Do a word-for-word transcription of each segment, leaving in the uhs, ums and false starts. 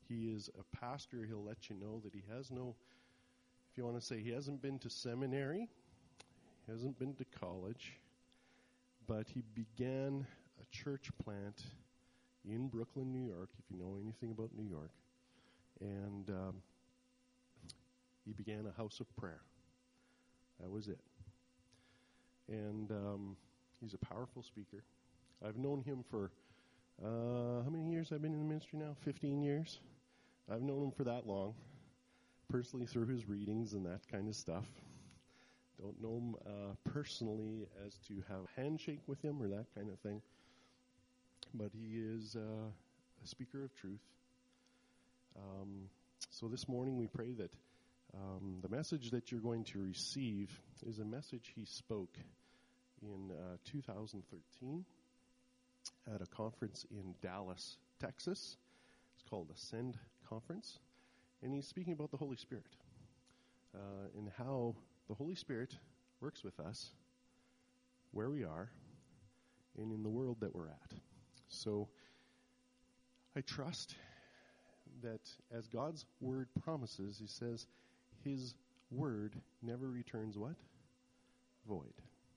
He is a pastor. He'll let you know that he has no, if you want to say, he hasn't been to seminary, he hasn't been to college, but he began a church plant in Brooklyn, New York, if you know anything about New York. And um, he began a house of prayer. That was it. And um, he's a powerful speaker. I've known him for, uh, how many years I've been in the ministry now? fifteen years. I've known him for that long, personally through his readings and that kind of stuff. Don't know him uh, personally as to have a handshake with him or that kind of thing. But he is uh, a speaker of truth. Um, so this morning we pray that um, the message that you're going to receive is a message he spoke in uh, two thousand thirteen at a conference in Dallas, Texas. It's called Ascend Conference. And he's speaking about the Holy Spirit uh, and how the Holy Spirit works with us where we are and in the world that we're at. So I trust that as God's word promises, he says his word never returns what? Void.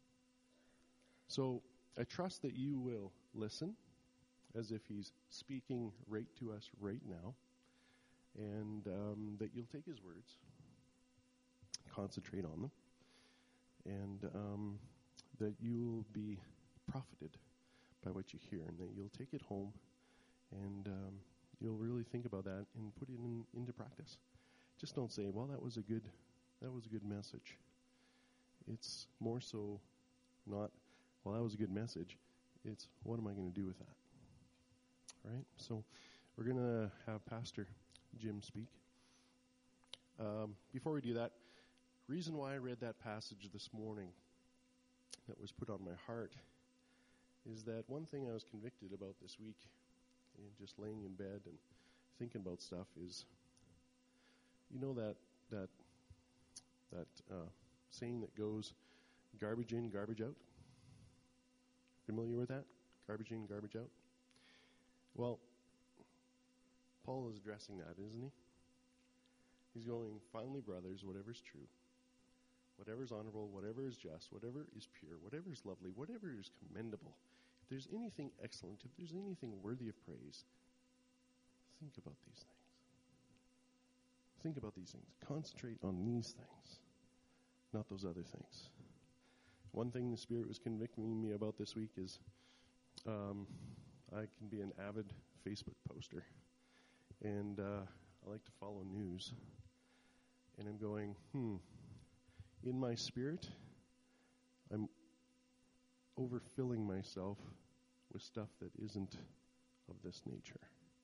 So I trust that you will listen as if he's speaking right to us right now, and um, that you'll take his words, concentrate on them, and um, that you'll be profited by what you hear, and that you'll take it home, and um, you'll really think about that and put it in, into practice. Just don't say, well, that was a good, that was a good message. It's more so not, well, that was a good message. It's, what am I going to do with that? All right? So we're going to have Pastor Jim speak. Um, before we do that, reason why I read that passage this morning that was put on my heart is that one thing I was convicted about this week, and just laying in bed and thinking about stuff, is, you know that that that uh, saying that goes, garbage in, garbage out? Familiar with that? Garbage in, garbage out? Well, Paul is addressing that, isn't he? He's going, finally, brothers, whatever's true, whatever's honorable, whatever is just, whatever is pure, whatever is lovely, whatever is commendable, if there's anything excellent, if there's anything worthy of praise, think about these things. Think about these things. Concentrate on these things, not those other things. One thing the Spirit was convicting me about this week is um, I can be an avid Facebook poster, and uh, I like to follow news. And I'm going, hmm, in my spirit, I'm overfilling myself with stuff that isn't of this nature.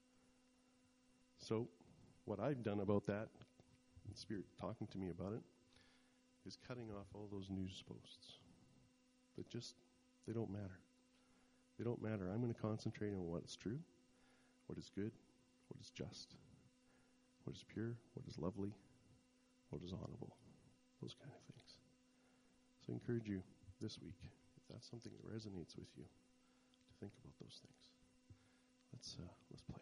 So what I've done about that, the Spirit talking to me about it, is cutting off all those news posts that just, they don't matter. They don't matter. I'm going to concentrate on what is true, what is good, what is just, what is pure, what is lovely, what is honorable, those kind of things. So I encourage you this week, if that's something that resonates with you, to think about those things. Let's uh, let's play.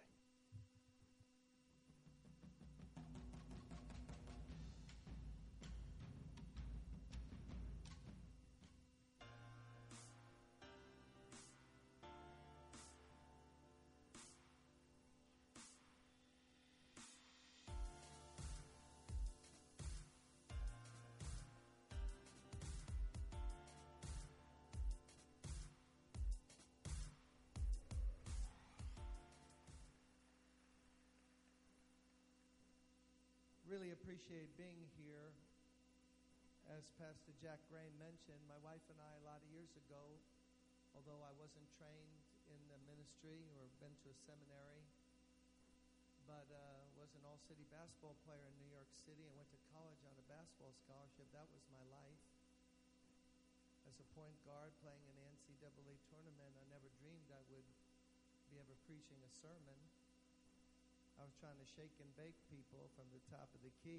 Really appreciate being here. As Pastor Jack Gray mentioned, my wife and I, a lot of years ago, although I wasn't trained in the ministry or been to a seminary, but uh, was an all-city basketball player in New York City and went to college on a basketball scholarship. That was my life. As a point guard playing in the N C double A tournament, I never dreamed I would be ever preaching a sermon. I was trying to shake and bake people from the top of the key,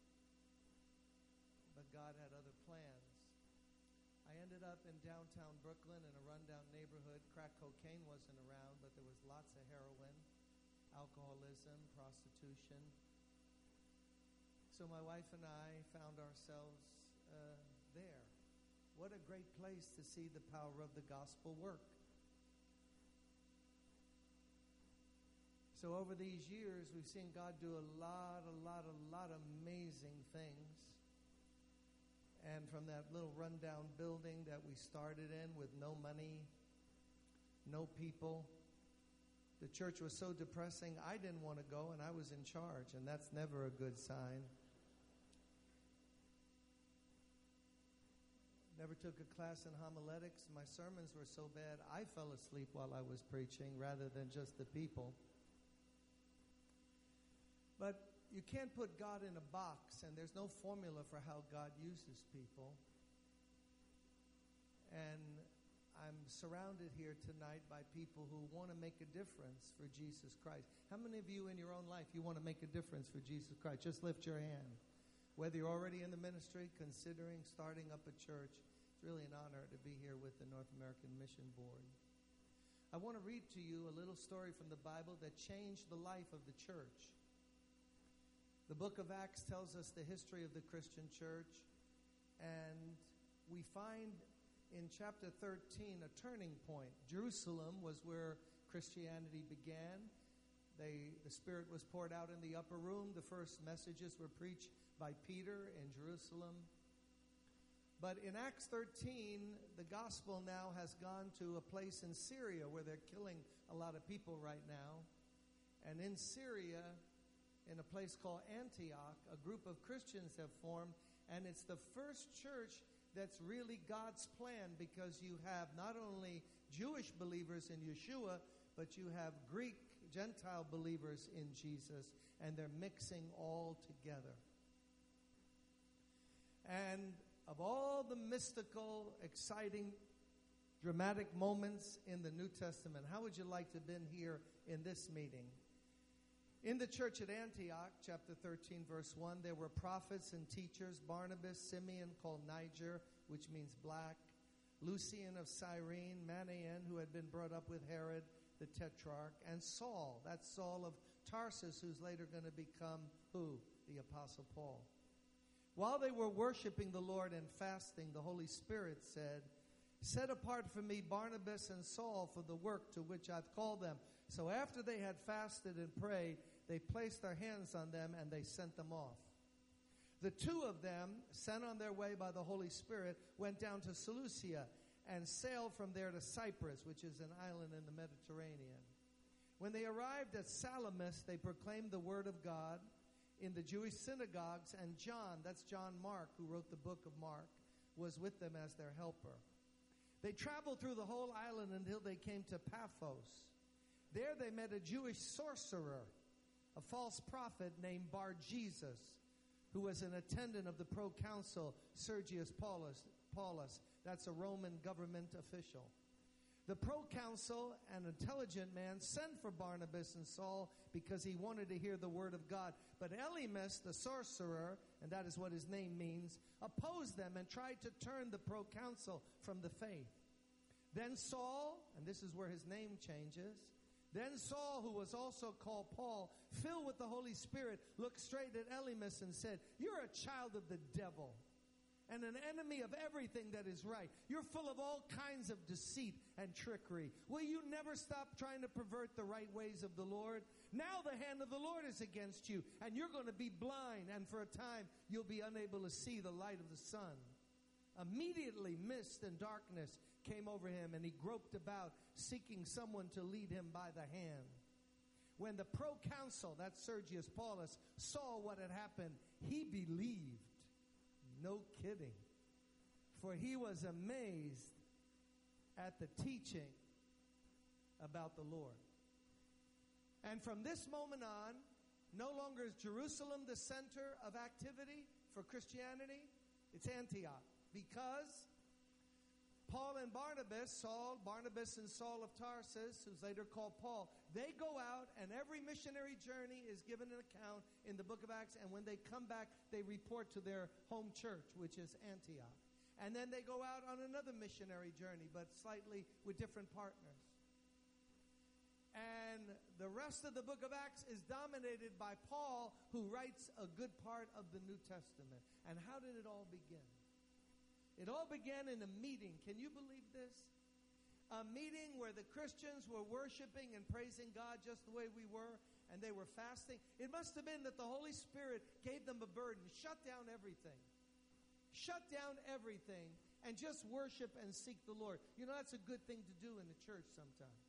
but God had other plans. I ended up in downtown Brooklyn in a rundown neighborhood. Crack cocaine wasn't around, but there was lots of heroin. alcoholism, prostitution. So my wife and I found ourselves uh, there. What a great place to see the power of the gospel work. So over these years, we've seen God do a lot, a lot, a lot of amazing things. And from that little rundown building that we started in with no money, no people, the church was so depressing, I didn't want to go, and I was in charge, and that's never a good sign. Never took a class in homiletics. My sermons were so bad, I fell asleep while I was preaching rather than just the people. But you can't put God in a box, and there's no formula for how God uses people. And I'm surrounded here tonight by people who want to make a difference for Jesus Christ. How many of you in your own life, you want to make a difference for Jesus Christ? Just lift your hand. Whether you're already in the ministry, considering starting up a church, it's really an honor to be here with the North American Mission Board. I want to read to you a little story from the Bible that changed the life of the church. The book of Acts tells us the history of the Christian church, and we find in chapter thirteen a turning point. Jerusalem was where Christianity began. They, the Spirit was poured out in the upper room. The first messages were preached by Peter in Jerusalem. But in Acts thirteen, the gospel now has gone to a place in Syria where they're killing a lot of people right now. And in Syria, in a place called Antioch, a group of Christians have formed, and it's the first church that's really God's plan, because you have not only Jewish believers in Yeshua, but you have Greek, Gentile believers in Jesus, and they're mixing all together. And of all the mystical, exciting, dramatic moments in the New Testament, how would you like to have been here in this meeting? In the church at Antioch, chapter thirteen, verse one, there were prophets and teachers, Barnabas, Simeon, called Niger, which means black, Lucian of Cyrene, Manaen, who had been brought up with Herod, the tetrarch, and Saul, that's Saul of Tarsus, who's later going to become who? The Apostle Paul. While they were worshiping the Lord and fasting, the Holy Spirit said, "Set apart for me Barnabas and Saul for the work to which I've called them." So after they had fasted and prayed, they placed their hands on them and they sent them off. The two of them, sent on their way by the Holy Spirit, went down to Seleucia and sailed from there to Cyprus, which is an island in the Mediterranean. When they arrived at Salamis, they proclaimed the word of God in the Jewish synagogues, and John, that's John Mark, who wrote the book of Mark, was with them as their helper. They traveled through the whole island until they came to Paphos. There they met a Jewish sorcerer, a false prophet named Bar-Jesus, who was an attendant of the proconsul Sergius Paulus. Paulus. That's a Roman government official. The proconsul, an intelligent man, sent for Barnabas and Saul because he wanted to hear the word of God. But Elymas, the sorcerer, and that is what his name means, opposed them and tried to turn the proconsul from the faith. Then Saul, and this is where his name changes, then Saul, who was also called Paul, filled with the Holy Spirit, looked straight at Elymas and said, "You're a child of the devil and an enemy of everything that is right. You're full of all kinds of deceit and trickery. Will you never stop trying to pervert the right ways of the Lord? Now the hand of the Lord is against you, and you're going to be blind, and for a time you'll be unable to see the light of the sun." Immediately mist and darkness came over him, and he groped about, seeking someone to lead him by the hand. When the proconsul, that's Sergius Paulus, saw what had happened, he believed. No kidding. For he was amazed at the teaching about the Lord. And from this moment on, no longer is Jerusalem the center of activity for Christianity. It's Antioch. Because Paul and Barnabas, Saul, Barnabas and Saul of Tarsus, who's later called Paul, they go out, and every missionary journey is given an account in the book of Acts, and when they come back, they report to their home church, which is Antioch. And then they go out on another missionary journey, but slightly with different partners. And the rest of the book of Acts is dominated by Paul, who writes a good part of the New Testament. And how did it all begin? It all began in a meeting. Can you believe this? A meeting where the Christians were worshiping and praising God just the way we were, and they were fasting. It must have been that the Holy Spirit gave them a burden. Shut down everything. Shut down everything and just worship and seek the Lord. You know, that's a good thing to do in the church sometimes.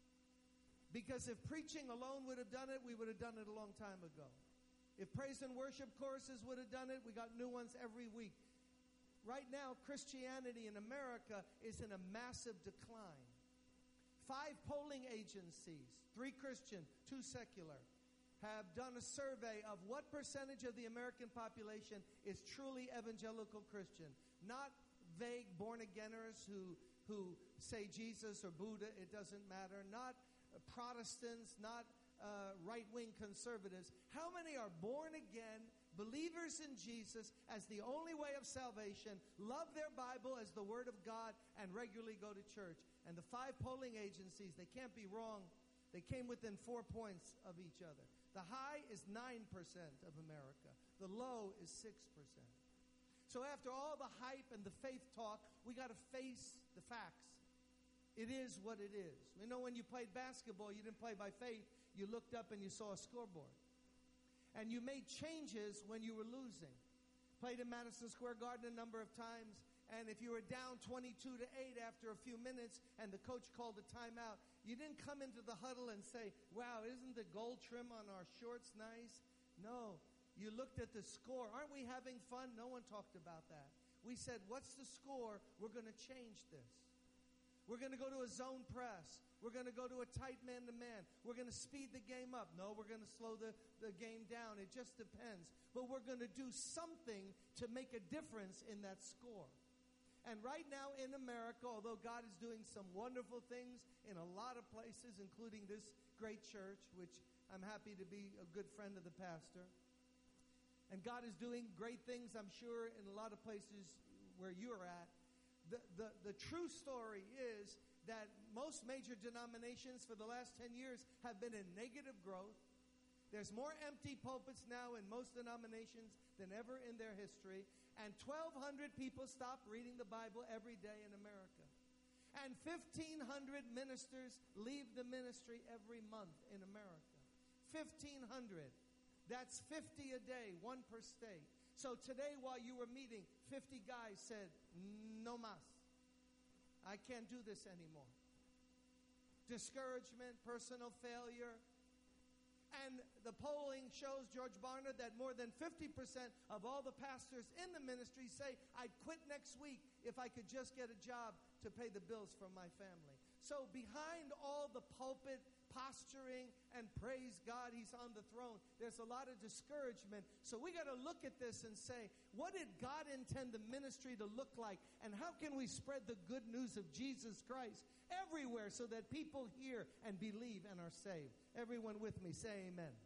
Because if preaching alone would have done it, we would have done it a long time ago. If praise and worship choruses would have done it, we got new ones every week. Right now, Christianity in America is in a massive decline. Five polling agencies, three Christian, two secular, have done a survey of what percentage of the American population is truly evangelical Christian. Not vague born-againers who, who say Jesus or Buddha, it doesn't matter. Not Protestants, not uh, right-wing conservatives. How many are born again, believers in Jesus as the only way of salvation, love their Bible as the Word of God, and regularly go to church? And the five polling agencies, they can't be wrong. They came within four points of each other. The high is nine percent of America. The low is six percent. So after all the hype and the faith talk, we got to face the facts. It is what it is. You know, when you played basketball, you didn't play by faith. You looked up and you saw a scoreboard. And you made changes when you were losing. Played in Madison Square Garden a number of times. And if you were down twenty-two to eight after a few minutes and the coach called a timeout, you didn't come into the huddle and say, wow, isn't the gold trim on our shorts nice? No. You looked at the score. Aren't we having fun? No one talked about that. We said, what's the score? We're going to change this. We're going to go to a zone press. We're going to go to a tight man-to-man. We're going to speed the game up. No, we're going to slow the, the game down. It just depends. But we're going to do something to make a difference in that score. And right now in America, although God is doing some wonderful things in a lot of places, including this great church, which I'm happy to be a good friend of the pastor. And God is doing great things, I'm sure, in a lot of places where you're at. The, the, the true story is that most major denominations for the last ten years have been in negative growth. There's more empty pulpits now in most denominations than ever in their history. And twelve hundred people stop reading the Bible every day in America. And fifteen hundred ministers leave the ministry every month in America. fifteen hundred. That's fifty a day, one per state. So today while you were meeting, fifty guys said, no mas. I can't do this anymore. Discouragement, personal failure. And the polling shows, George Barna, that more than fifty percent of all the pastors in the ministry say, I'd quit next week if I could just get a job to pay the bills for my family. So behind all the pulpit posturing and praise God, He's on the throne, there's a lot of discouragement. So we got to look at this and say, what did God intend the ministry to look like? And how can we spread the good news of Jesus Christ everywhere so that people hear and believe and are saved? Everyone with me, say amen.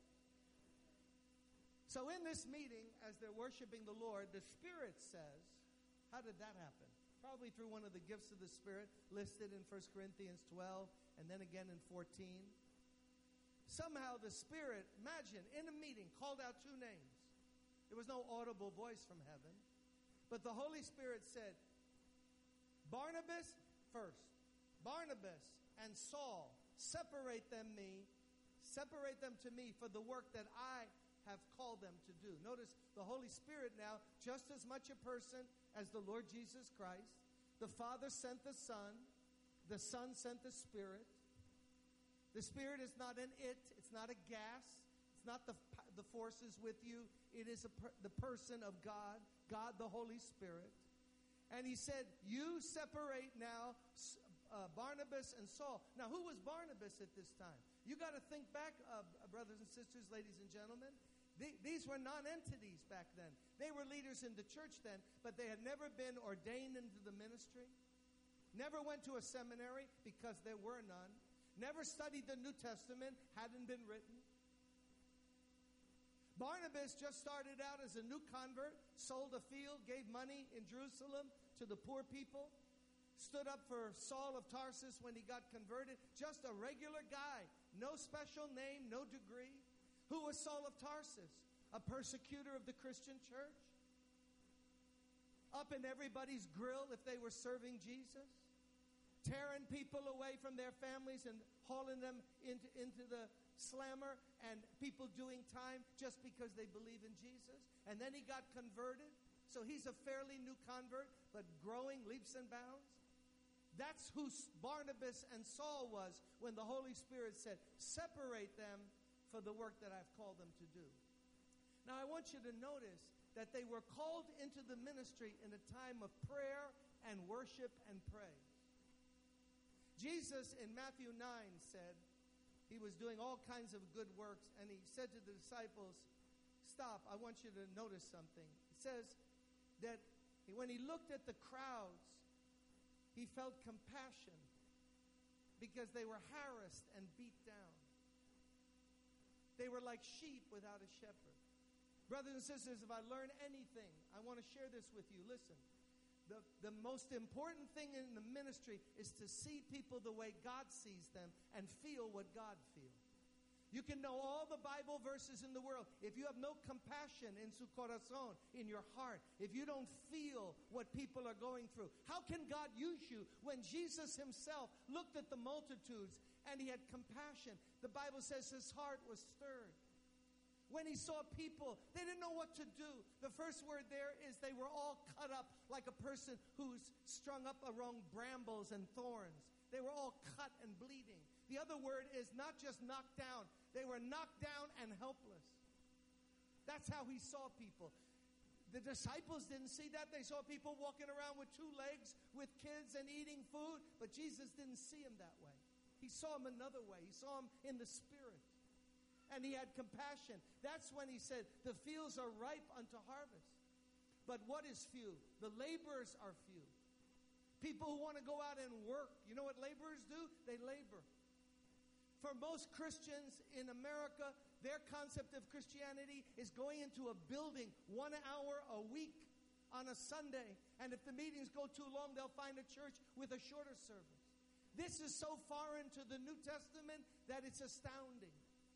So in this meeting, as they're worshiping the Lord, the Spirit says, how did that happen? Probably through one of the gifts of the Spirit listed in First Corinthians twelve and then again in fourteen. Somehow the Spirit, imagine, in a meeting, called out two names. There was no audible voice from heaven. But the Holy Spirit said, Barnabas first. Barnabas and Saul, separate them me, separate them to me for the work that I have called them to do. Notice the Holy Spirit now, just as much a person as the Lord Jesus Christ. The Father sent the Son. The Son sent the Spirit. The Spirit is not an it. It's not a gas. It's not the, the forces with you. It is a per, the person of God, God the Holy Spirit. And He said, you separate now uh, Barnabas and Saul. Now, who was Barnabas at this time? You got to think back, uh, brothers and sisters, ladies and gentlemen. The, these were non-entities back then. They were leaders in the church then, but they had never been ordained into the ministry. Never went to a seminary because there were none. Never studied the New Testament, hadn't been written. Barnabas just started out as a new convert, sold a field, gave money in Jerusalem to the poor people. stood up for Saul of Tarsus when he got converted. Just a regular guy, no special name, no degree. Who was Saul of Tarsus? A persecutor of the Christian church? Up in everybody's grill if they were serving Jesus? Tearing people away from their families and hauling them into, into the slammer, and people doing time just because they believe in Jesus. And then he got converted. So he's a fairly new convert, but growing leaps and bounds. That's who Barnabas and Saul was when the Holy Spirit said, separate them for the work that I've called them to do. Now I want you to notice that they were called into the ministry in a time of prayer and worship and praise. Jesus in Matthew nine said he was doing all kinds of good works, and he said to the disciples, stop, I want you to notice something. It says that when he looked at the crowds, he felt compassion because they were harassed and beat down. They were like sheep without a shepherd. Brothers and sisters, if I learn anything, I want to share this with you. Listen, the, the most important thing in the ministry is to see people the way God sees them and feel what God feels. You can know all the Bible verses in the world. If you have no compassion in su corazón, in your heart, if you don't feel what people are going through, how can God use you when Jesus himself looked at the multitudes and he had compassion? The Bible says his heart was stirred. When he saw people, they didn't know what to do. The first word there is they were all cut up like a person who's strung up along brambles and thorns. They were all cut and bleeding. The other word is not just knocked down. They were knocked down and helpless. That's how he saw people. The disciples didn't see that. They saw people walking around with two legs, with kids and eating food. But Jesus didn't see them that way. He saw them another way. He saw them in the Spirit. And he had compassion. That's when he said, the fields are ripe unto harvest. But what is few? The laborers are few. People who want to go out and work. You know what laborers do? They labor. For most Christians in America, their concept of Christianity is going into a building one hour a week on a Sunday. And if the meetings go too long, they'll find a church with a shorter service. This is so foreign to the New Testament that it's astounding.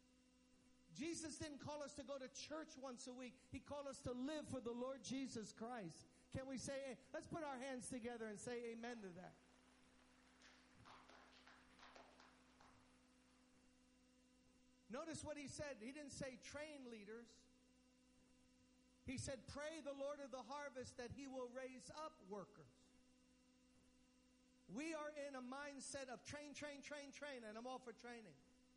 Jesus didn't call us to go to church once a week. He called us to live for the Lord Jesus Christ. Can we say, let's put our hands together and say amen to that. Notice what he said. He didn't say train leaders. He said, pray the Lord of the harvest that he will raise up workers. We are in a mindset of train, train, train, train, and I'm all for training.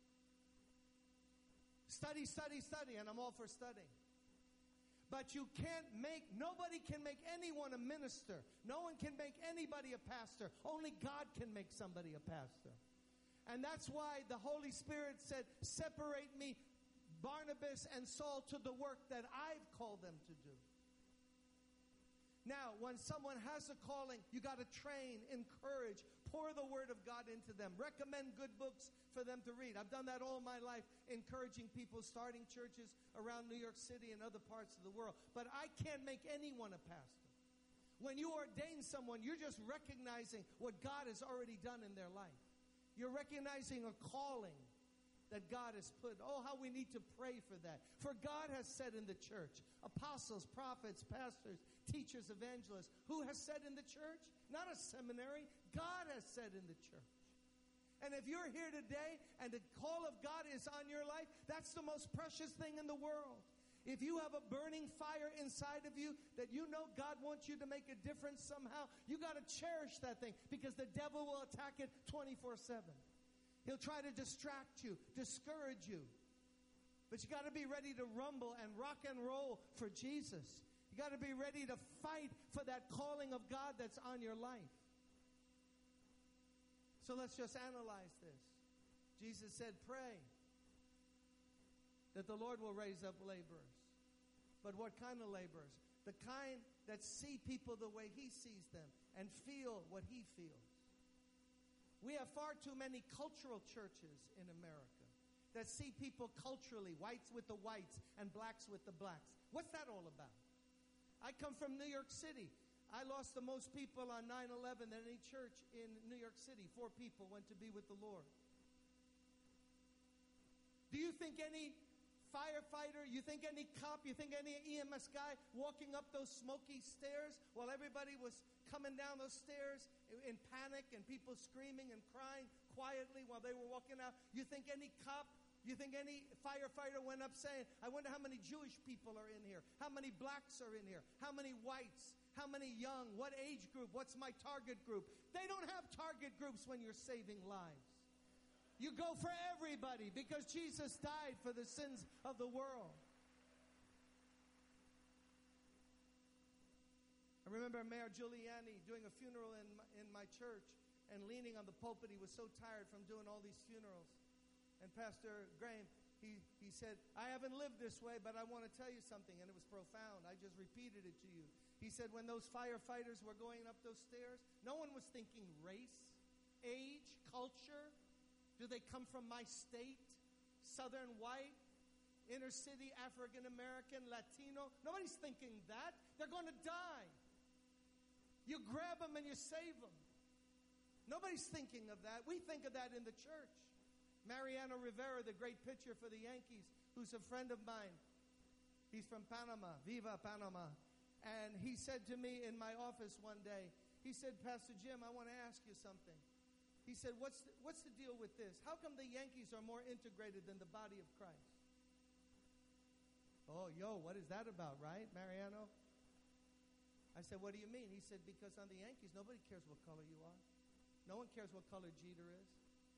Study, study, study, and I'm all for studying. But you can't make, nobody can make anyone a minister. No one can make anybody a pastor. Only God can make somebody a pastor. And that's why the Holy Spirit said, separate me, Barnabas and Saul, to the work that I've called them to do. Now, when someone has a calling, you got to train, encourage, pour the Word of God into them. Recommend good books for them to read. I've done that all my life, encouraging people, starting churches around New York City and other parts of the world. But I can't make anyone a pastor. When you ordain someone, you're just recognizing what God has already done in their life. You're recognizing a calling that God has put. Oh, how we need to pray for that. For God has said in the church, apostles, prophets, pastors, teachers, evangelists, who has said in the church? Not a seminary. God has said in the church. And if you're here today and the call of God is on your life, that's the most precious thing in the world. If you have a burning fire inside of you that you know God wants you to make a difference somehow, you got to cherish that thing, because the devil will attack it twenty-four seven. He'll try to distract you, discourage you. But you got to be ready to rumble and rock and roll for Jesus. You got to be ready to fight for that calling of God that's on your life. So let's just analyze this. Jesus said, pray that the Lord will raise up laborers. But what kind of laborers? The kind that see people the way he sees them and feel what he feels. We have far too many cultural churches in America that see people culturally, whites with the whites and blacks with the blacks. What's that all about? I come from New York City. I lost the most people on nine eleven than any church in New York City. Four people went to be with the Lord. Do you think any firefighter, you think any cop, you think any E M S guy walking up those smoky stairs while everybody was coming down those stairs in panic and people screaming and crying quietly while they were walking out, you think any cop, you think any firefighter went up saying, I wonder how many Jewish people are in here, how many blacks are in here, how many whites, how many young, what age group, what's my target group? They don't have target groups when you're saving lives. You go for everybody because Jesus died for the sins of the world. I remember Mayor Giuliani doing a funeral in my, in my church and leaning on the pulpit. He was so tired from doing all these funerals. And Pastor Graham, he, he said, I haven't lived this way, but I want to tell you something. And it was profound. I just repeated it to you. He said, when those firefighters were going up those stairs, no one was thinking race, age, culture. Do they come from my state? Southern white, inner city, African American, Latino? Nobody's thinking that. They're going to die. You grab them and you save them. Nobody's thinking of that. We think of that in the church. Mariano Rivera, the great pitcher for the Yankees, who's a friend of mine. He's from Panama, Viva Panama. And he said to me in my office one day, he said, Pastor Jim, I want to ask you something. He said, what's the, what's the deal with this? How come the Yankees are more integrated than the body of Christ? Oh, yo, what is that about, right, Mariano? I said, what do you mean? He said, because on the Yankees, nobody cares what color you are. No one cares what color Jeter is.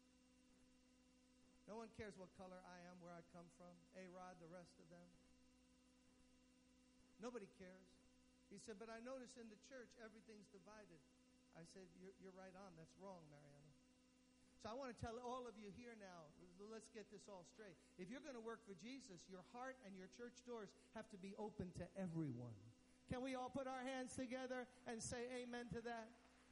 No one cares what color I am, where I come from, A-Rod, the rest of them. Nobody cares. He said, but I notice in the church, everything's divided. I said, you're, you're right on. That's wrong, Mariano. So I want to tell all of you here now, let's get this all straight. If you're going to work for Jesus, your heart and your church doors have to be open to everyone. Can we all put our hands together and say amen to that?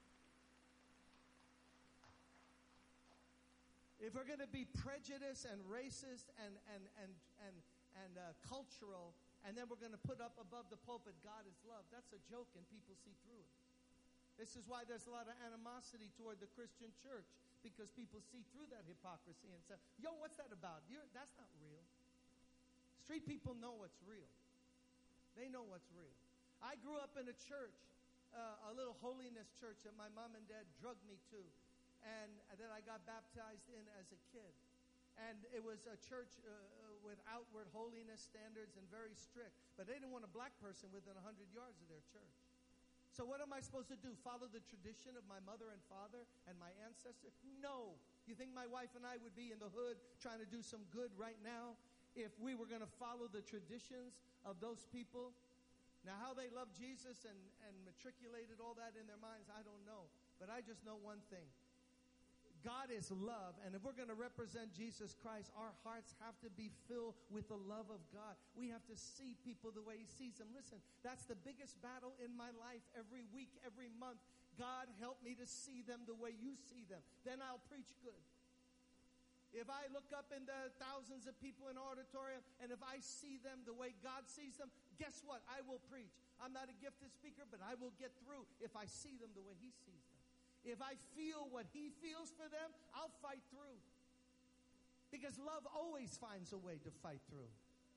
If we're going to be prejudiced and racist and, and, and, and, and uh, cultural, and then we're going to put up above the pulpit, God is love, that's a joke and people see through it. This is why there's a lot of animosity toward the Christian church, because people see through that hypocrisy and say, yo, what's that about? You're, that's not real. Street people know what's real. They know what's real. I grew up in a church, uh, a little holiness church that my mom and dad drugged me to, and that I got baptized in as a kid. And it was a church uh, with outward holiness standards and very strict. But they didn't want a black person within one hundred yards of their church. So what am I supposed to do? Follow the tradition of my mother and father and my ancestors? No. You think my wife and I would be in the hood trying to do some good right now if we were going to follow the traditions of those people? Now, how they love Jesus and, and matriculated all that in their minds, I don't know. But I just know one thing. God is love, and if we're going to represent Jesus Christ, our hearts have to be filled with the love of God. We have to see people the way He sees them. Listen, that's the biggest battle in my life every week, every month. God, help me to see them the way You see them. Then I'll preach good. If I look up in the thousands of people in auditorium, and if I see them the way God sees them, guess what? I will preach. I'm not a gifted speaker, but I will get through if I see them the way He sees them. If I feel what He feels for them, I'll fight through. Because love always finds a way to fight through.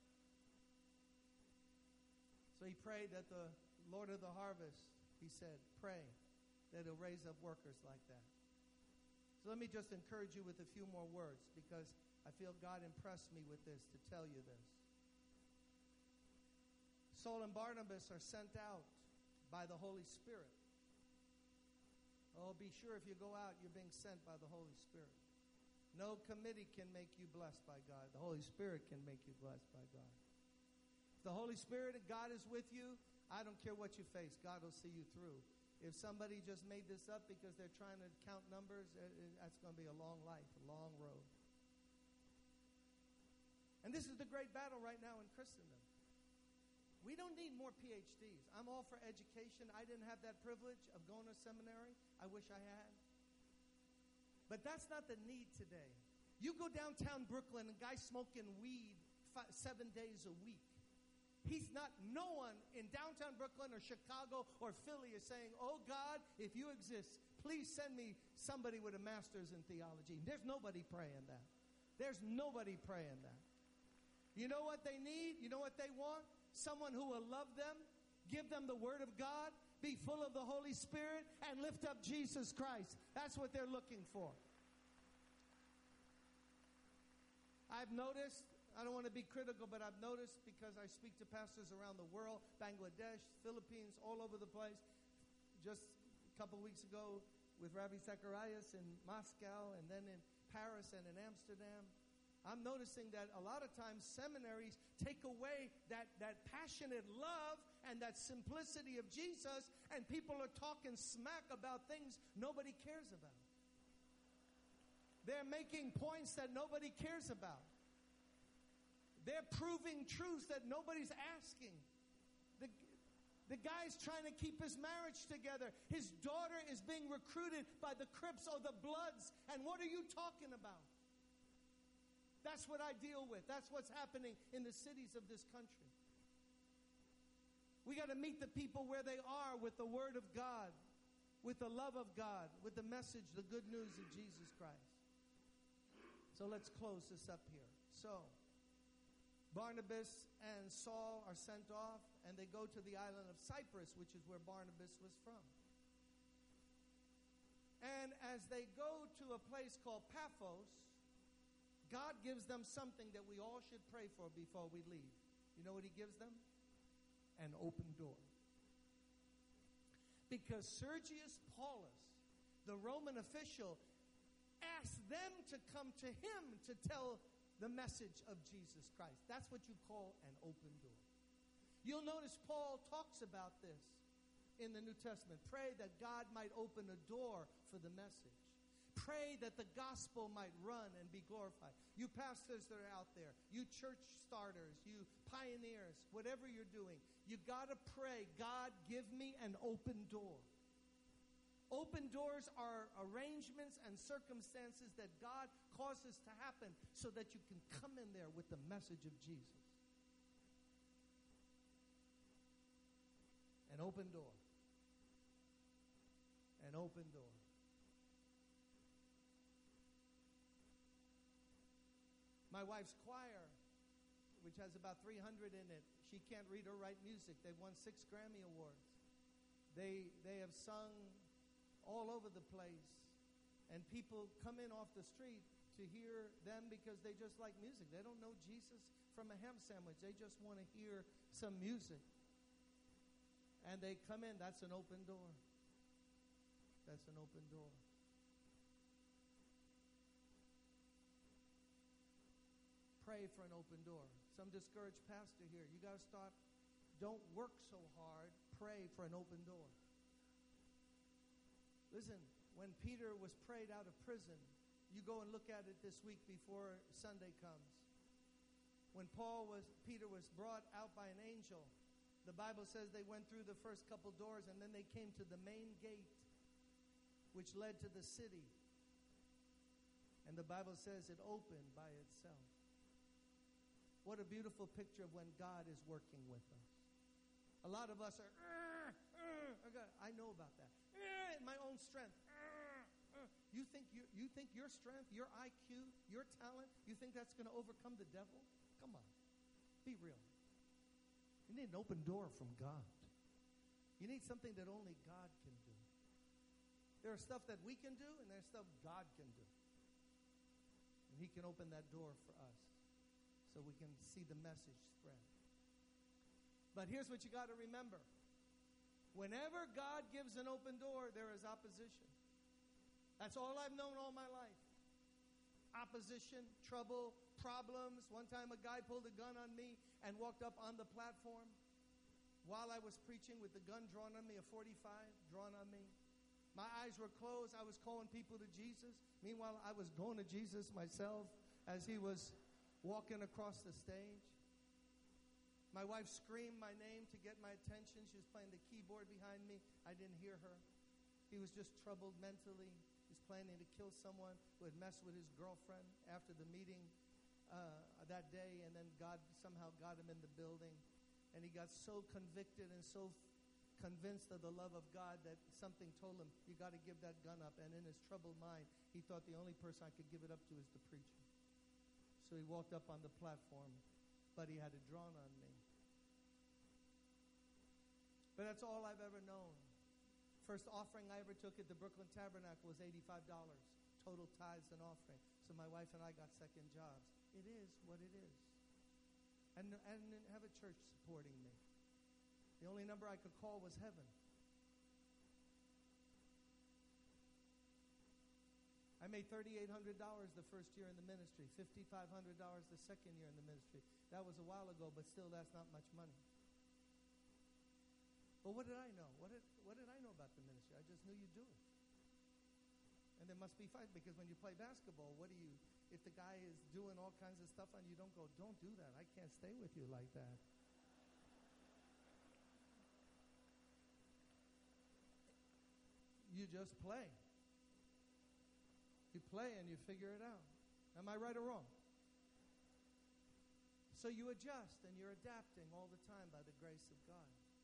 So he prayed that the Lord of the harvest, he said, pray that He'll raise up workers like that. So let me just encourage you with a few more words, because I feel God impressed me with this to tell you this. Saul and Barnabas are sent out by the Holy Spirit. Oh, be sure if you go out, you're being sent by the Holy Spirit. No committee can make you blessed by God. The Holy Spirit can make you blessed by God. If the Holy Spirit and God is with you, I don't care what you face. God will see you through. If somebody just made this up because they're trying to count numbers, that's going to be a long life, a long road. And this is the great battle right now in Christendom. We don't need more P H Ds. I'm all for education. I didn't have that privilege of going to seminary. I wish I had. But that's not the need today. You go downtown Brooklyn and guys smoking weed five, seven days a week. He's not, no one in downtown Brooklyn or Chicago or Philly is saying, oh God, if you exist, please send me somebody with a master's in theology. There's nobody praying that. There's nobody praying that. You know what they need? You know what they want? Someone who will love them, give them the word of God, be full of the Holy Spirit, and lift up Jesus Christ. That's what they're looking for. I've noticed, I don't want to be critical, but I've noticed because I speak to pastors around the world, Bangladesh, Philippines, all over the place. Just a couple weeks ago with Rabbi Zacharias in Moscow, and then in Paris and in Amsterdam. I'm noticing that a lot of times seminaries take away that, that passionate love and that simplicity of Jesus, and people are talking smack about things nobody cares about. They're making points that nobody cares about. They're proving truths that nobody's asking. The, the guy's trying to keep his marriage together. His daughter is being recruited by the Crips or the Bloods. And what are you talking about? That's what I deal with. That's what's happening in the cities of this country. We got to meet the people where they are with the Word of God, with the love of God, with the message, the good news of Jesus Christ. So let's close this up here. So, Barnabas and Saul are sent off, and they go to the island of Cyprus, which is where Barnabas was from. And as they go to a place called Paphos, God gives them something that we all should pray for before we leave. You know what he gives them? An open door. Because Sergius Paulus, the Roman official, asked them to come to him to tell the message of Jesus Christ. That's what you call an open door. You'll notice Paul talks about this in the New Testament. Pray that God might open a door for the message. Pray that the gospel might run and be glorified. You pastors that are out there, you church starters, you pioneers, whatever you're doing, you got to pray, God, give me an open door. Open doors are arrangements and circumstances that God causes to happen so that you can come in there with the message of Jesus. An open door. An open door. My wife's choir, which has about three hundred in it, she can't read or write music. They've won six Grammy Awards. They, they have sung all over the place, and people come in off the street to hear them because they just like music. They don't know Jesus from a ham sandwich. They just want to hear some music. And they come in. That's an open door. That's an open door. Pray for an open door. Some discouraged pastor here. You got to start. Don't work so hard. Pray for an open door. Listen, when Peter was prayed out of prison, you go and look at it this week before Sunday comes. When Paul was, Peter was brought out by an angel, the Bible says they went through the first couple doors, and then they came to the main gate, which led to the city. And the Bible says it opened by itself. What a beautiful picture of when God is working with us. A lot of us are, uh, uh, I, got, I know about that. Uh, in my own strength. Uh, uh. You think you, you think your strength, your I Q, your talent, you think that's going to overcome the devil? Come on. Be real. You need an open door from God. You need something that only God can do. There is stuff that we can do, and there's stuff God can do. And he can open that door for us so we can see the message spread. But here's what you got to remember. Whenever God gives an open door, there is opposition. That's all I've known all my life. Opposition, trouble, problems. One time a guy pulled a gun on me and walked up on the platform while I was preaching with the gun drawn on me, a forty-five drawn on me. My eyes were closed. I was calling people to Jesus. Meanwhile, I was going to Jesus myself as he was walking across the stage. My wife screamed my name to get my attention. She was playing the keyboard behind me. I didn't hear her. He was just troubled mentally. He was planning to kill someone who had messed with his girlfriend after the meeting uh, that day, and then God somehow got him in the building. And he got so convicted and so convinced of the love of God that something told him, you got to give that gun up. And in his troubled mind, he thought the only person I could give it up to is the preacher. So he walked up on the platform, but he had it drawn on me. But that's all I've ever known. First offering I ever took at the Brooklyn Tabernacle was eighty-five dollars, total tithes and offering. So my wife and I got second jobs. It is what it is. And I didn't have a church supporting me. The only number I could call was heaven. I made thirty-eight hundred dollars the first year in the ministry, fifty-five hundred dollars the second year in the ministry. That was a while ago, but still that's not much money. But what did I know? What did, what did I know about the ministry? I just knew you do it. And there must be fight, because when you play basketball, what do you, if the guy is doing all kinds of stuff on you, don't go, don't do that. I can't stay with you like that. You just play. You play and you figure it out. Am I right or wrong? So you adjust and you're adapting all the time by the grace of God.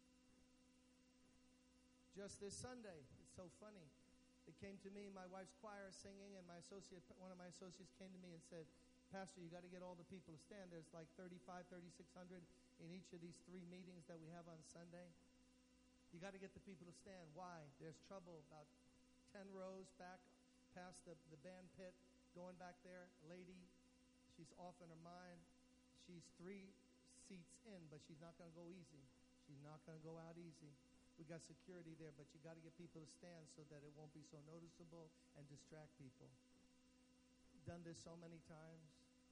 Just this Sunday, it's so funny. It came to me, my wife's choir singing, and my associate, one of my associates came to me and said, Pastor, you got to get all the people to stand. There's like thirty-five, thirty-six hundred in each of these three meetings that we have on Sunday. You got to get the people to stand. Why? There's trouble about ten rows back past the, the band pit, going back there. A lady, she's off in her mind. She's three seats in, but she's not going to go easy. She's not going to go out easy. We got security there, but you got to get people to stand so that it won't be so noticeable and distract people. Done this so many times.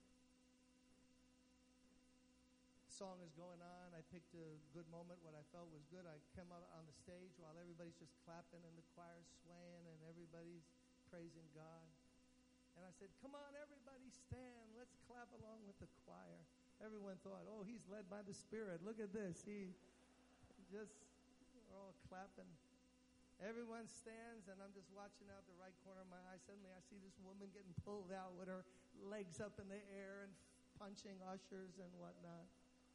Song is going on. I picked a good moment. What I felt was good. I came out on the stage while everybody's just clapping and the choir's swaying and everybody's praising God. And I said, come on, everybody stand. Let's clap along with the choir. Everyone thought, oh, he's led by the Spirit. Look at this. He just, we're all clapping. Everyone stands, and I'm just watching out the right corner of my eye. Suddenly I see this woman getting pulled out with her legs up in the air and punching ushers and whatnot.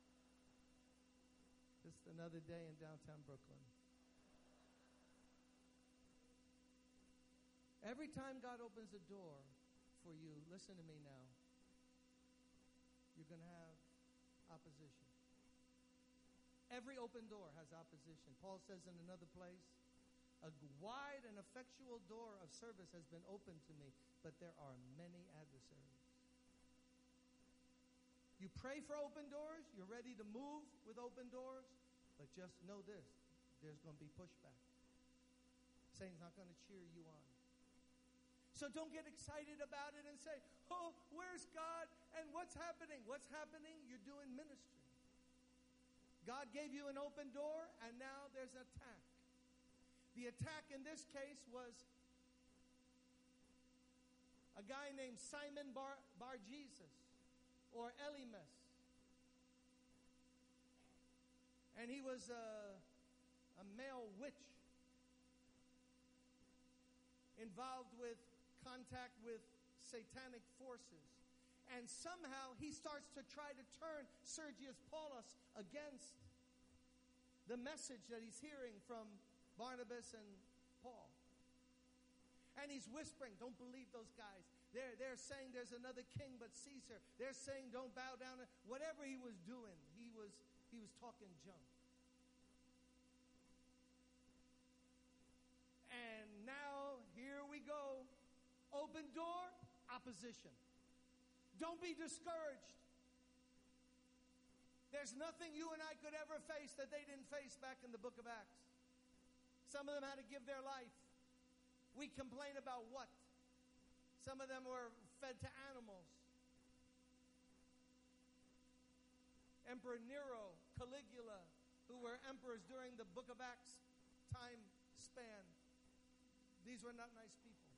Just another day in downtown Brooklyn. Every time God opens a door for you, listen to me now, you're going to have opposition. Every open door has opposition. Paul says in another place, a wide and effectual door of service has been opened to me, but there are many adversaries. You pray for open doors, you're ready to move with open doors, but just know this, there's going to be pushback. Satan's not going to cheer you on. So don't get excited about it and say, oh, where's God and what's happening? What's happening? You're doing ministry. God gave you an open door, and now there's an attack. The attack in this case was a guy named Simon Bar, Bar-Jesus, or Elymas. And he was a, a male witch involved with contact with satanic forces. And somehow he starts to try to turn Sergius Paulus against the message that he's hearing from Barnabas and Paul. And he's whispering, don't believe those guys. They're, they're saying there's another king but Caesar. They're saying don't bow down. Whatever he was doing, he was, he was talking junk. And now, here we go. Open door, opposition. Don't be discouraged. There's nothing you and I could ever face that they didn't face back in the book of Acts. Some of them had to give their life. We complain about what? Some of them were fed to animals. Emperor Nero, Caligula, who were emperors during the book of Acts time span. These were not nice people.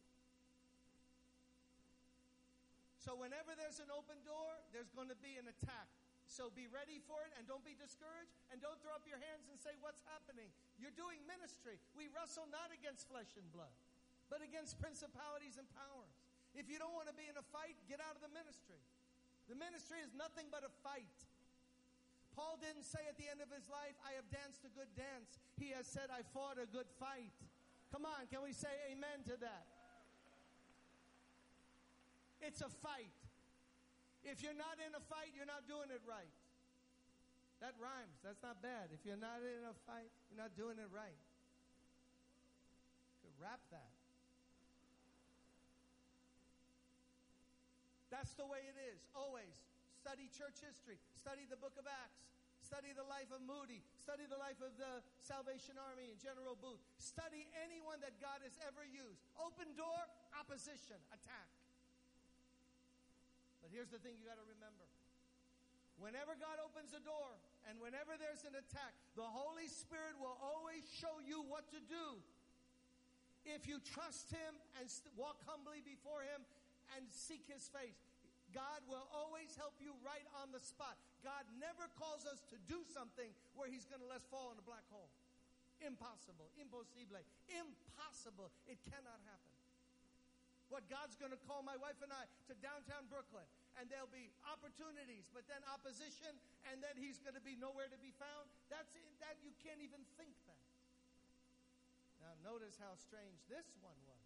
So whenever there's an open door, there's going to be an attack. So be ready for it and don't be discouraged and don't throw up your hands and say, what's happening? You're doing ministry. We wrestle not against flesh and blood, but against principalities and powers. If you don't want to be in a fight, get out of the ministry. The ministry is nothing but a fight. Paul Paul didn't say at the end of his life, I have danced a good dance. He has said, I fought a good fight. Come on, can we say amen to that? It's a fight. If you're not in a fight, you're not doing it right. That rhymes. That's not bad. If you're not in a fight, you're not doing it right. You could rap that. That's the way it is, always. Study church history. Study the book of Acts. Study the life of Moody. Study the life of the Salvation Army and General Booth. Study anyone that God has ever used. Open door, opposition, attack. But here's the thing you got to remember. Whenever God opens a door and whenever there's an attack, the Holy Spirit will always show you what to do. If you trust Him and st- walk humbly before Him and seek His face, God will always help you right on the spot. God never calls us to do something where He's going to let us fall in a black hole. Impossible. Impossible. Impossible. It cannot happen. What God's going to call my wife and I to downtown Brooklyn, and there'll be opportunities, but then opposition, and then He's going to be nowhere to be found. That's it, that you can't even think that. Now notice how strange this one was.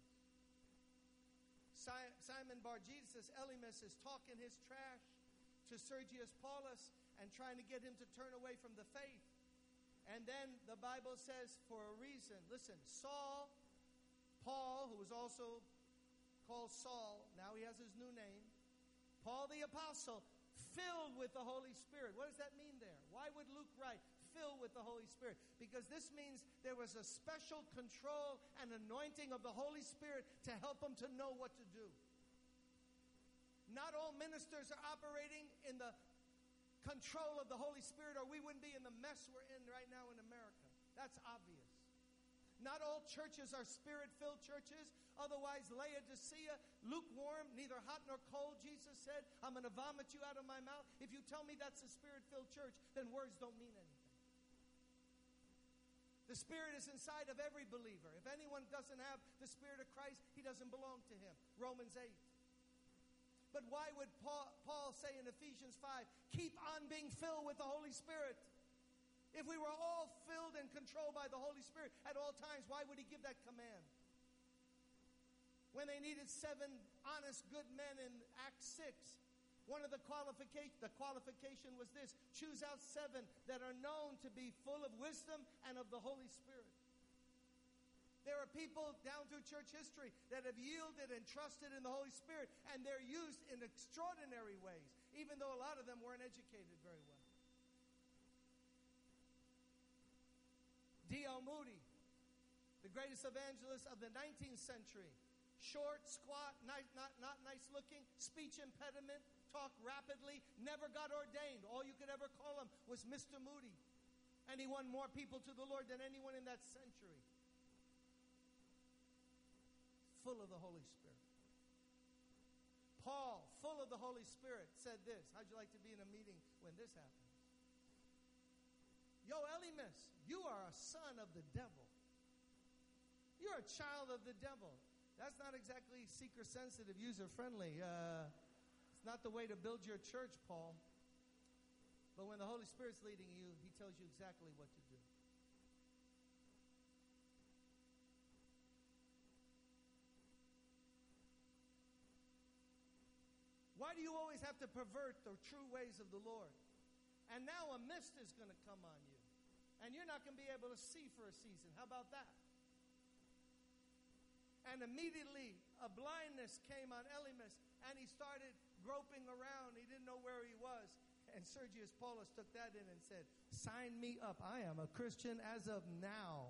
Si- Simon Bar-Jesus, Elymas, is talking his trash to Sergius Paulus and trying to get him to turn away from the faith. And then the Bible says, for a reason, listen, Saul, Paul, who was also called Saul, now he has his new name, Paul the Apostle, filled with the Holy Spirit. What does that mean there? Why would Luke write, filled with the Holy Spirit? Because this means there was a special control and anointing of the Holy Spirit to help him to know what to do. Not all ministers are operating in the control of the Holy Spirit, or we wouldn't be in the mess we're in right now in America. That's obvious. Not all churches are Spirit-filled churches. Otherwise, Laodicea, lukewarm, neither hot nor cold, Jesus said, I'm going to vomit you out of my mouth. If you tell me that's a Spirit-filled church, then words don't mean anything. The Spirit is inside of every believer. If anyone doesn't have the Spirit of Christ, he doesn't belong to Him. Romans eight. But why would Paul, Paul say in Ephesians five, keep on being filled with the Holy Spirit? If we were all filled and controlled by the Holy Spirit at all times, why would He give that command? When they needed seven honest, good men in Acts six, one of the qualification, the qualification was this: choose out seven that are known to be full of wisdom and of the Holy Spirit. There are people down through church history that have yielded and trusted in the Holy Spirit, and they're used in extraordinary ways, even though a lot of them weren't educated very well. D L Moody, the greatest evangelist of the nineteenth century. Short, squat, nice, not, not nice looking, speech impediment, talk rapidly, never got ordained. All you could ever call him was Mister Moody. And he won more people to the Lord than anyone in that century. Full of the Holy Spirit. Paul, full of the Holy Spirit, said this. How'd you like to be in a meeting when this happens? Yo, Elymas, you are a son of the devil. You're a child of the devil. That's not exactly seeker-sensitive, user-friendly. Uh, it's not the way to build your church, Paul. But when the Holy Spirit's leading you, He tells you exactly what to do. Why do you always have to pervert the true ways of the Lord? And now a mist is going to come on you. And you're not going to be able to see for a season. How about that? And immediately a blindness came on Elymas, and he started groping around. He didn't know where he was. And Sergius Paulus took that in and said, sign me up. I am a Christian as of now.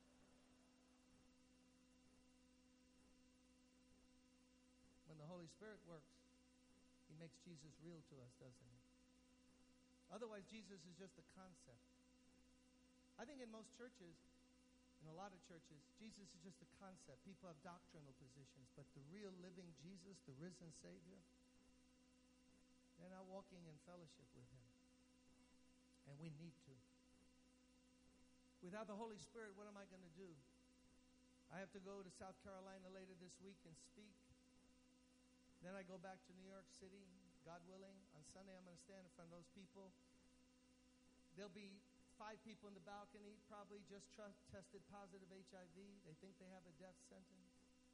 When the Holy Spirit works, He makes Jesus real to us, doesn't He? Otherwise, Jesus is just a concept. I think in most churches, in a lot of churches, Jesus is just a concept. People have doctrinal positions, but the real living Jesus, the risen Savior, they're not walking in fellowship with Him. And we need to. Without the Holy Spirit, what am I going to do? I have to go to South Carolina later this week and speak. Then I go back to New York City, God willing. On Sunday, I'm going to stand in front of those people. There'll be five people in the balcony, probably just tr- tested positive H I V. They think they have a death sentence.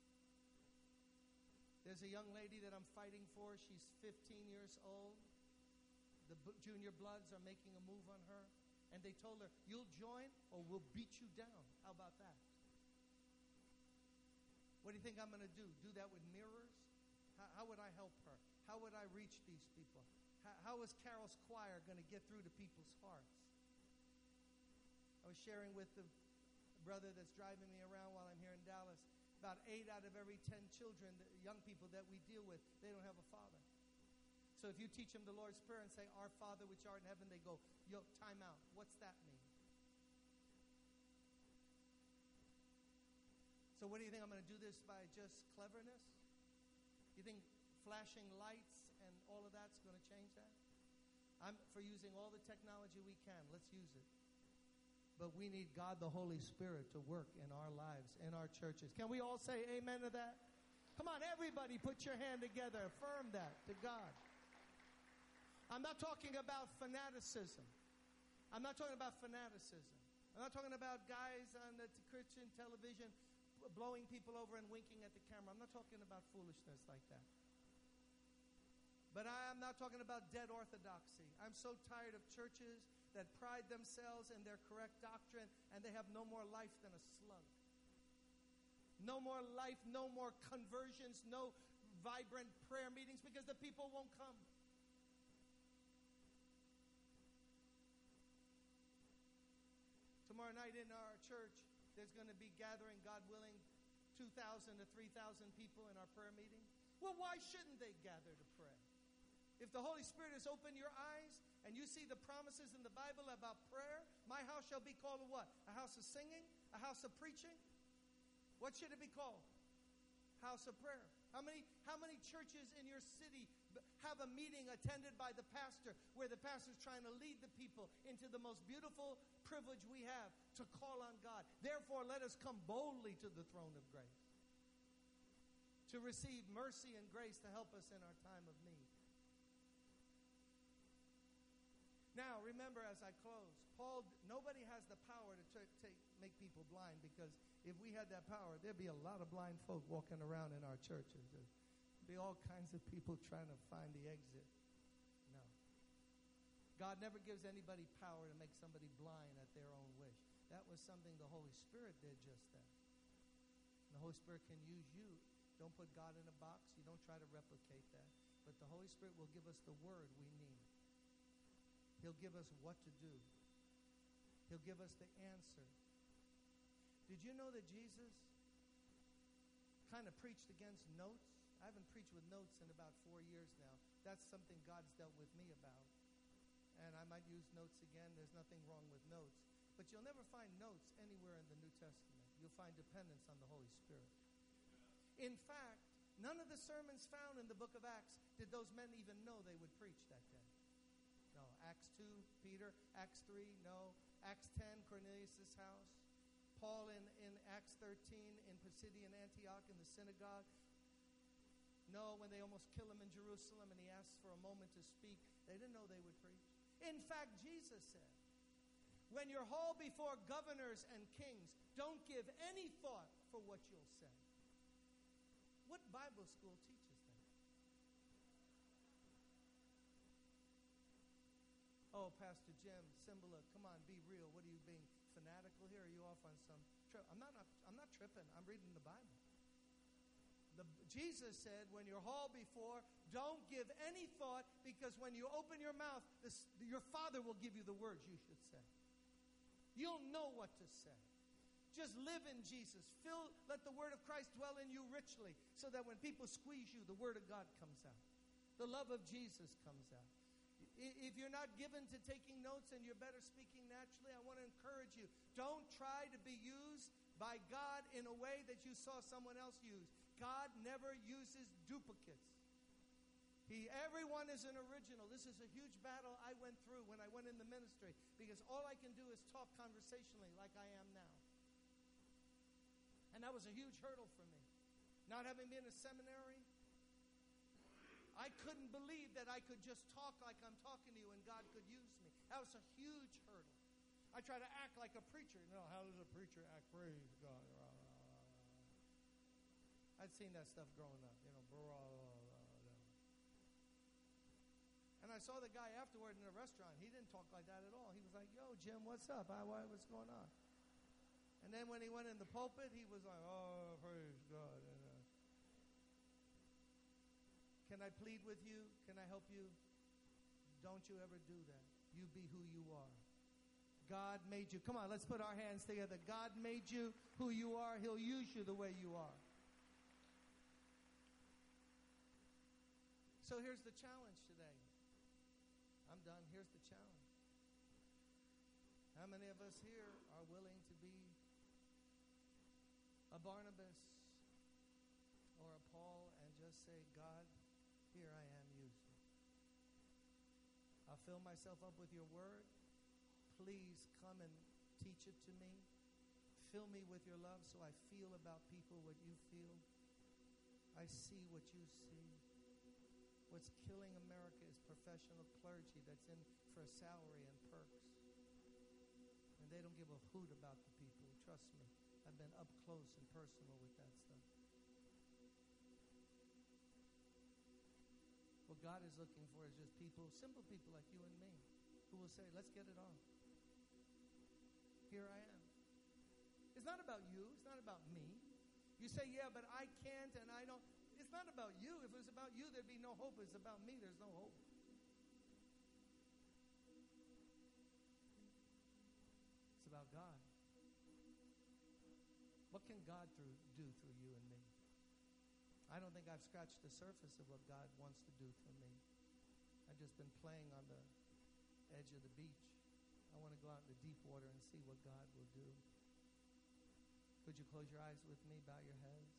There's a young lady that I'm fighting for. She's fifteen years old. The b- junior bloods are making a move on her. And they told her, you'll join or we'll beat you down. How about that? What do you think I'm going to do? Do that with mirrors? How, how would I help her? How would I reach these people? How, how is Carol's choir going to get through to people's hearts? I was sharing with the brother that's driving me around while I'm here in Dallas. About eight out of every ten children, the young people that we deal with, they don't have a father. So if you teach them the Lord's Prayer and say, Our Father which art in heaven, they go, yo, time out. What's that mean? So what do you think? I'm going to do this by just cleverness? You think flashing lights and all of that's going to change that? I'm for using all the technology we can. Let's use it. But we need God the Holy Spirit to work in our lives, in our churches. Can we all say amen to that? Come on, everybody, put your hand together. Affirm that to God. I'm not talking about fanaticism. I'm not talking about fanaticism. I'm not talking about guys on the t- Christian television blowing people over and winking at the camera. I'm not talking about foolishness like that. But I'm not talking about dead orthodoxy. I'm so tired of churches that pride themselves in their correct doctrine and they have no more life than a slug. No more life, no more conversions, no vibrant prayer meetings because the people won't come. Tomorrow night in our church, there's going to be gathering, God willing, two thousand to three thousand people in our prayer meeting. Well, why shouldn't they gather to pray? If the Holy Spirit has opened your eyes and you see the promises in the Bible about prayer, my house shall be called a what? A house of singing? A house of preaching? What should it be called? House of prayer. How many, how many churches in your city have a meeting attended by the pastor where the pastor is trying to lead the people into the most beautiful privilege we have to call on God? Therefore, let us come boldly to the throne of grace to receive mercy and grace to help us in our time of need. Now, remember as I close, Paul, nobody has the power to t- take, make people blind, because if we had that power, there'd be a lot of blind folk walking around in our churches. There'd be all kinds of people trying to find the exit. No. God never gives anybody power to make somebody blind at their own wish. That was something the Holy Spirit did just then. And the Holy Spirit can use you. Don't put God in a box. You don't try to replicate that. But the Holy Spirit will give us the word we need. He'll give us what to do. He'll give us the answer. Did you know that Jesus kind of preached against notes? I haven't preached with notes in about four years now. That's something God's dealt with me about. And I might use notes again. There's nothing wrong with notes. But you'll never find notes anywhere in the New Testament. You'll find dependence on the Holy Spirit. In fact, none of the sermons found in the book of Acts did those men even know they would preach that day. No. Acts two, Peter. Acts three, no. Acts ten, Cornelius' house. Paul in, in Acts thirteen in Pisidian Antioch in the synagogue. No, when they almost kill him in Jerusalem and he asks for a moment to speak, they didn't know they would preach. In fact, Jesus said, when you're hauled before governors and kings, don't give any thought for what you'll say. What Bible school teaches that? Oh, Pastor Jim, Cimbala, come on, be real. What are you being fanatical here? Are you off on some trip? I'm not, I'm not tripping. I'm reading the Bible. The, Jesus said, when you're hauled before, don't give any thought, because when you open your mouth, this, your Father will give you the words you should say. You'll know what to say. Just live in Jesus. Fill, let the word of Christ dwell in you richly, so that when people squeeze you, the word of God comes out. The love of Jesus comes out. If you're not given to taking notes and you're better speaking naturally, I want to encourage you. Don't try to be used by God in a way that you saw someone else use. God never uses duplicates. He, everyone is an original. This is a huge battle I went through when I went in the ministry, because all I can do is talk conversationally like I am now. And that was a huge hurdle for me. Not having been in a seminary, I couldn't believe that I could just talk like I'm talking to you and God could use me. That was a huge hurdle. I try to act like a preacher. You know, how does a preacher act? Praise God. I'd seen that stuff growing up, you know. And I saw the guy afterward in the restaurant. He didn't talk like that at all. He was like, yo, Jim, what's up? I, why, what's going on? And then when he went in the pulpit, he was like, oh, praise God. And, uh, can I plead with you? Can I help you? Don't you ever do that. You be who you are. God made you. Come on, let's put our hands together. God made you who you are. He'll use you the way you are. So here's the challenge today. I'm done. Here's the challenge. How many of us here are willing to be a Barnabas or a Paul and just say, God, here I am, use me. I'll fill myself up with your word. Please come and teach it to me. Fill me with your love so I feel about people what you feel. I see what you see. What's killing America is professional clergy that's in for a salary and perks. And they don't give a hoot about the people. Trust me. I've been up close and personal with that stuff. What God is looking for is just people, simple people like you and me, who will say, let's get it on. Here I am. It's not about you. It's not about me. You say, yeah, but I can't and I don't. It's not about you. If it was about you, there'd be no hope. It's about me. There's no hope. It's about God. What can God through, do through you and me? I don't think I've scratched the surface of what God wants to do for me. I've just been playing on the edge of the beach. I want to go out in the deep water and see what God will do. Could you close your eyes with me, bow your heads?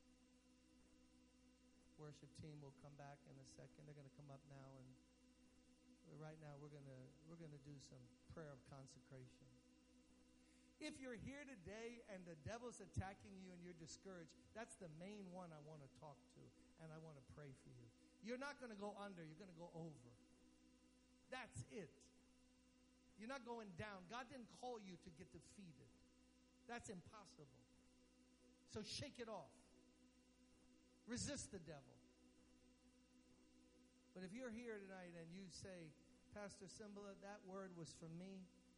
Worship team will come back in a second. They're going to come up now, and right now we're going to we're going to do some prayer of consecration. If you're here today and the devil's attacking you and you're discouraged, that's the main one I want to talk to, and I want to pray for you. You're not going to go under. You're going to go over. That's it. You're not going down. God didn't call you to get defeated. That's impossible. So shake it off. Resist the devil. But if you're here tonight and you say, Pastor Cymbala, that word was for me.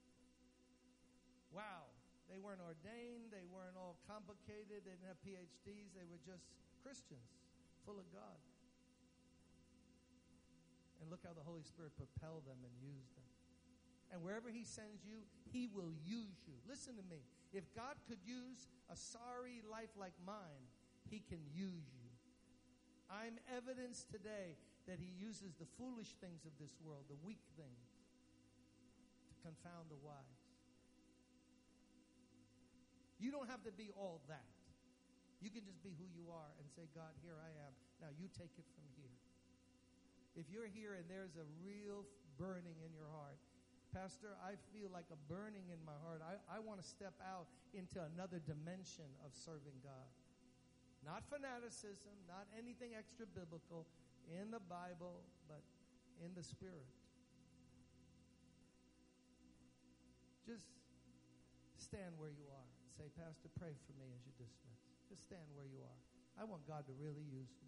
Wow. They weren't ordained. They weren't all complicated. They didn't have P H Ds. They were just Christians, full of God. And look how the Holy Spirit propelled them and used them. And wherever he sends you, he will use you. Listen to me. If God could use a sorry life like mine, he can use you. I'm evidence today that he uses the foolish things of this world, the weak things, to confound the wise. You don't have to be all that. You can just be who you are and say, God, here I am. Now you take it from here. If you're here and there's a real burning in your heart, Pastor, I feel like a burning in my heart. I, I want to step out into another dimension of serving God. Not fanaticism, not anything extra biblical in the Bible, but in the Spirit. Just stand where you are and say, Pastor, pray for me as you dismiss. Just stand where you are. I want God to really use me.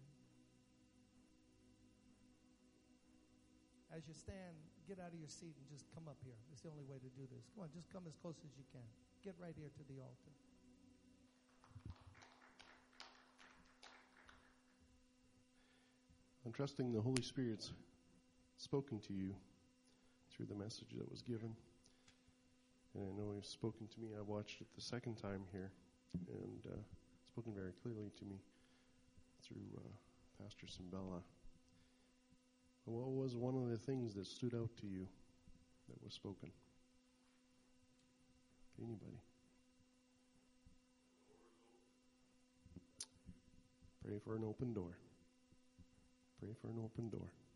As you stand, get out of your seat and just come up here. It's the only way to do this. Come on, just come as close as you can. Get right here to the altar. I'm trusting the Holy Spirit's spoken to you through the message that was given. And I know he's spoken to me. I watched it the second time here, and uh, spoken very clearly to me through uh, Pastor Cymbala. What was one of the things that stood out to you that was spoken? Anybody? Pray for an open door. Pray for an open door.